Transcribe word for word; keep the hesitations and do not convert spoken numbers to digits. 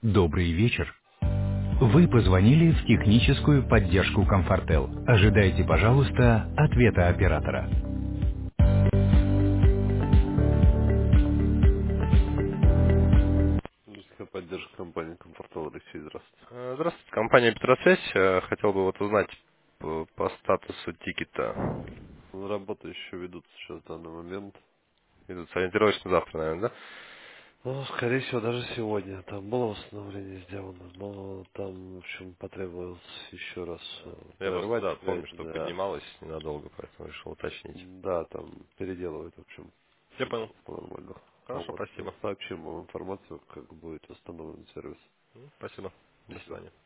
Добрый вечер. Вы позвонили в техническую поддержку Комфортел. Ожидайте, пожалуйста, ответа оператора. Техническая поддержка компании Комфортал. Алексей, здравствуйте. Э, Здравствуйте, компания Петросвязь. Э, Хотел бы вот узнать по, по статусу тикета. Ну, работы еще ведутся сейчас в данный момент. Идут ориентировочно завтра, наверное, да? Ну, скорее всего, даже сегодня. Там было восстановление сделано, но там, в общем, потребовалось еще раз э, Я просто, прервать да, связь, помню, что да. поднималось ненадолго, поэтому решил уточнить. Да, там переделывают, в общем, Я все понял. нормально. А Хорошо, вот спасибо. сообщим вам информацию, как будет восстановлен сервис. М, Спасибо. До Спасибо. свидания.